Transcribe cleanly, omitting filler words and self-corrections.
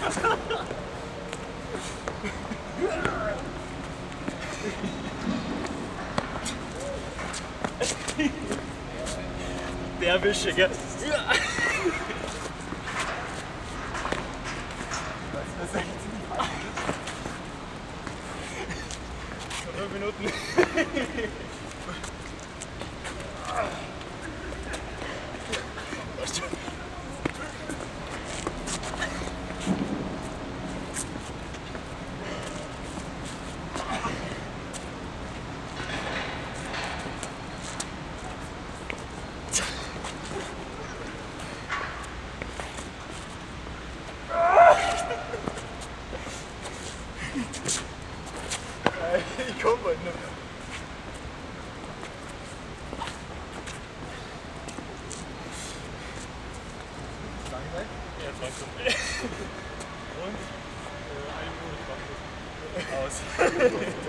Der Wische, gell? Was ist 5 Minuten. Ich komm bald noch. Lange? Ja, 20. Und? 1 Minute 20. Aus.